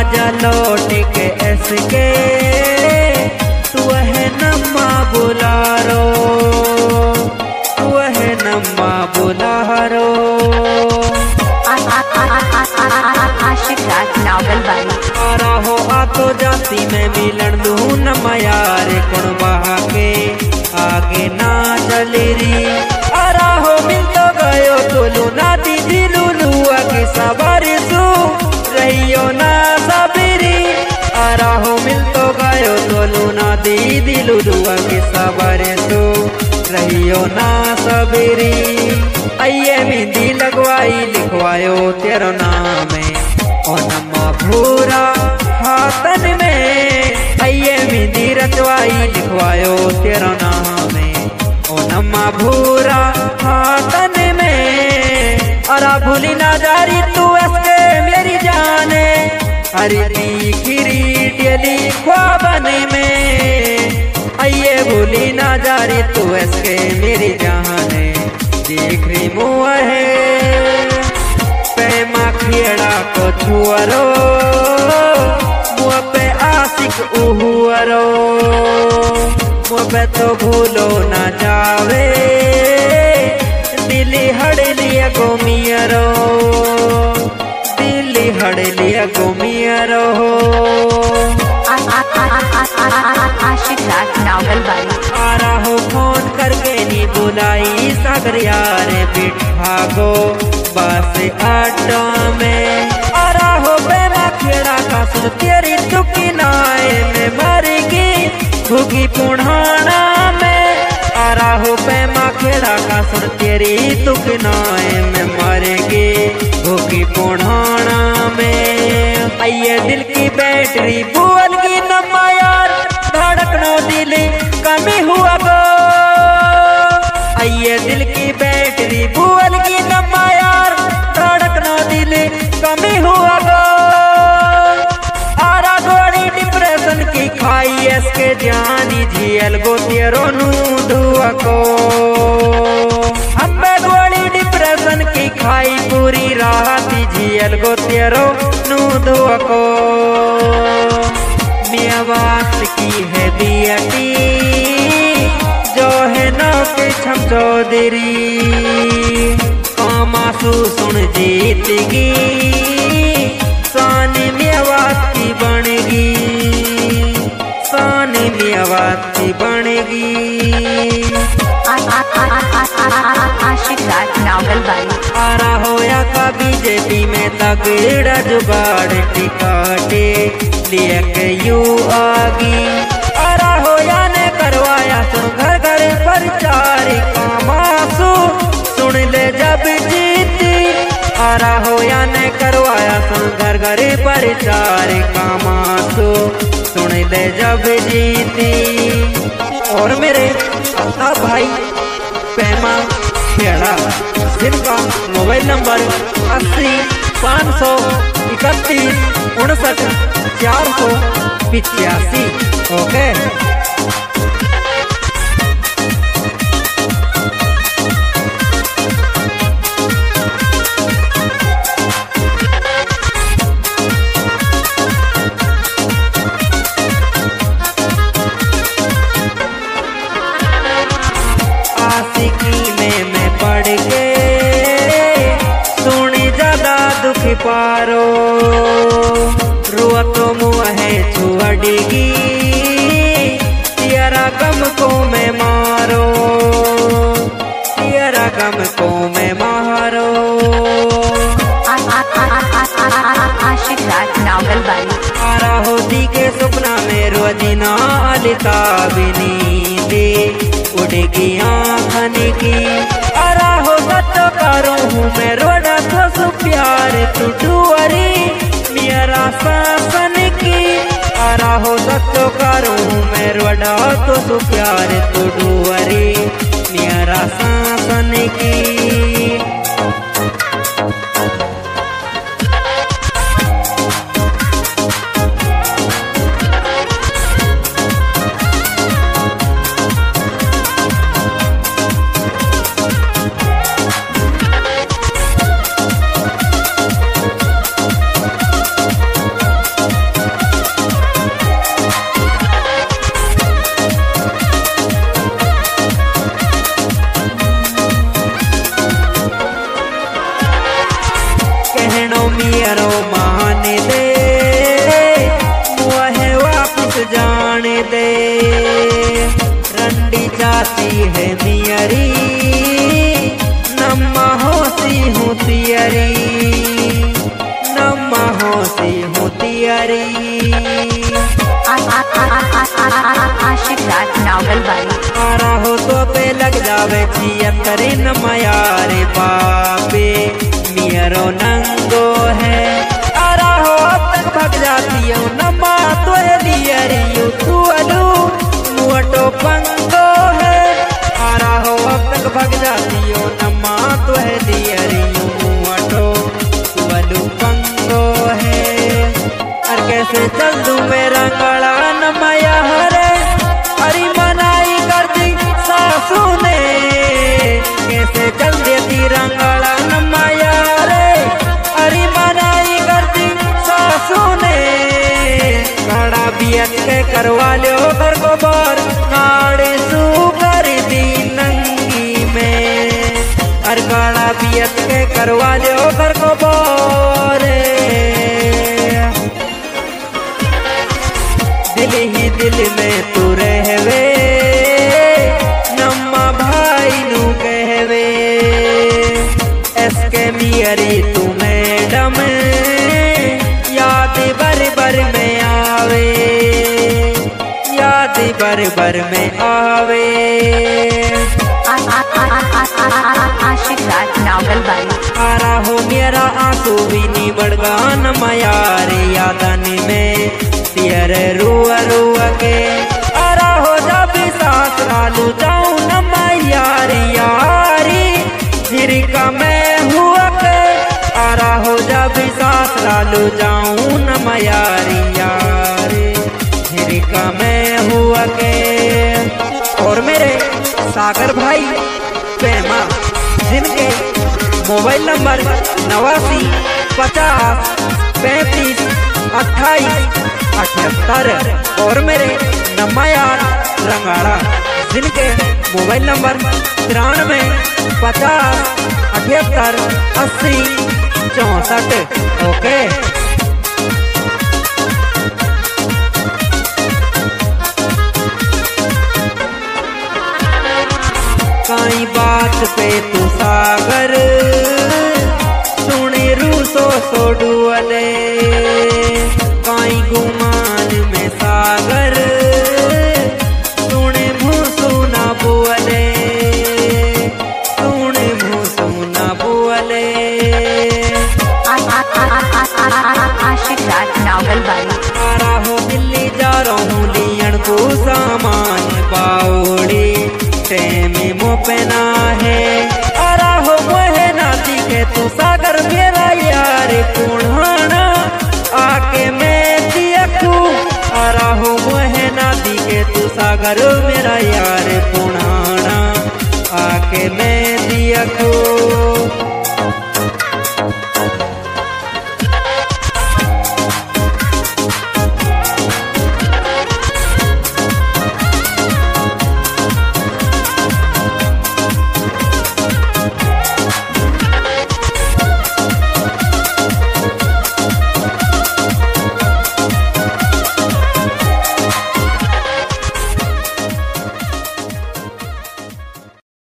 जा लौट के ऐसके तू है नम्मा बुलारो, तू है नम्मा बुलारो। आशिक राज नावल वाली आरा हो आ तो जाती में मिलन दू नम्मा यार कौन बहा के आगे ना चली री। आरा हो मिल तो गयो तो लूना दीदी लुलुआ की सवारी सू रहियो ना सबरी। आरा हो मिल तो गयो तो लूना दीदी लुलुआ की सवारी सू रहियो ना सबरी। आइए मेहंदी लगवाई लिखवायो तेरो नाम है ओ नम्मा भूरा हाथन में। आइए मेहंदी रचवाई लिखवायो तेरो नाम है ओ नम्मा भूरा हाथन में। अरा भूली ना जारी तू ऐसे मेरी जाने हरी खीरी डेली ख्वाबन में। आइए भूली ना जारी तू ऐसे मेरी जाने देख री मुआ है पैमा खेड़ा को छुअरो मुँह पे आशिक उहुअरो। मुँह पे तो भूलो ना जावे दिल्ली हड़ लिया गोमियरो, दिल्ली हड़ लिया गोमियरो। आशिक राज नावल वाली आरा हो फोन करके नी बुलाई सागर यार बिठा गो बस अड्डा में। आरा हो बेमा खेड़ा का सुन तेरी दुखी नाए में मरेगी भूगी पुढ़ाना में। आरा हो बेमा खेड़ा का सुन तेरी दुखी नाए में मरेगी भूगी पुढ़ाना में। आइए दिल की बैटरी बुअल की नम्मा यार धड़कनो दिल कमी हुआ गो। आइए दिल की बैटरी बुअल की नम्मा यार धड़कनो दिल कमी हुआ गो। आरा गोड़ी डिप्रेशन की खाई इसके जानी झील गो तेरो नू धुआ को। अम्बे गोड़ी डिप्रेशन की खाई पूरी रात झील गो तेरो नू धुआ को। मियावास की है बियटी जो है नौ के छम चौधरी। कामासू सुन जीतगी सानी मियावास की बनेगी, सानी मियावास की बनेगी। आशिक राज नावल वाली आरा होया का बीजेपी में तगड़ा जुगाड़ टिकाटे लिए के यू आगी। आरा होया ने करवाया सुन घर घर प्रचार कामासू सुन ले जब जीती। आरा होया ने करवाया सुन घर घर प्रचार कामासू सुन ले जब जीती। और मेरे भाई पैमा खेड़ा जिनका मोबाइल नंबर 80 531 59 485। ओके आशिकी में मैं पड़ के सुनी ज्यादा दुख पारो। रुआ तो मुँह है छुअड़गी तेरा गम को मैं मारो, तेरा गम को मैं मारो। आशिक राज नावल वाली आरा होती के सपना में रोजीना लिता बिनी दे उड़ेगी आँखन की। आरा हो तो करो हूँ मैं रोड़ा तो सु प्यार तू डुअरी मेरा शासन की। आरा हो तो करो हूँ मैं रोड़ा तो सु प्यार तू डुअरी मेरा शासन की। मान दे मुहे वापस जाने दे। रंडी जाती है मियरी नम्मा होती हूँ तियरी, नम्मा होती हूँ तियरी। आशिक राज नावल वाली। आरा हो तो पे लग जावे जिया करे न मयारे बापे मियरो नंगो है। आरा हो अब तक भग जाती हो नमा तो है लियरियो तू अलू मुअटो पंगो है। आरा हो अब तक भग जाती हो नमा तो है लियरियो मुअटो तू अलू पंगो है। और कैसे चल दूं मेरा गला न मया हरे हरी मनाई कर दी सासू ने। कैसे चल देती रंगला न माया रे हरी मनाई कर दी सासू ने। कड़ा बियत के करवा लो घर को बार नाड़े सू कर दी नंगी में। और कड़ा बियत के करवा लो घर को बार दिल ही दिल में तू रहवे नम्मा भाई नू कहवे। एसके मियरी तू मैडम याद बर बर में आवे, याद बर बर में आवे। आशिक राज नावल वाली। आरा हो मेरा आंसू भी निबड़ गान मयारे यादन में तियरे रुआ रुआ के। आरा हो जब सास लालू जाऊं न मैयारी यारी झिरका मैं हुआ के। आरा हो जब सास लालू जाऊं न मैयारी यारी झिरका मैं हुआ के। और मेरे सागर भाई प्रेमा जिनके मोबाइल नंबर 89 50 35 28 78 और मेरे नम्मा यार रंगाड़ा जिनके मोबाइल नंबर 93 50 78 80 64। ओके काई बात पे तू सागर सुने रूसो सो डुअले। काई गुमान में सागर सुने भूसू ना बुअले, सुने भूसू ना बुअले। आशिक राज नावल वाली। आरा हो दिल्ली जा रहा हूँ लियन को सामान बाउड़ी टेमी मोपना है। आरा हो मोहे नाती के तू सागर मेरा यार पुढ़ाना आके मैं दिया तू। आरा हो मोहे नाती के तू सागर मेरा यार पुढ़ाना आके मैं दिया तू।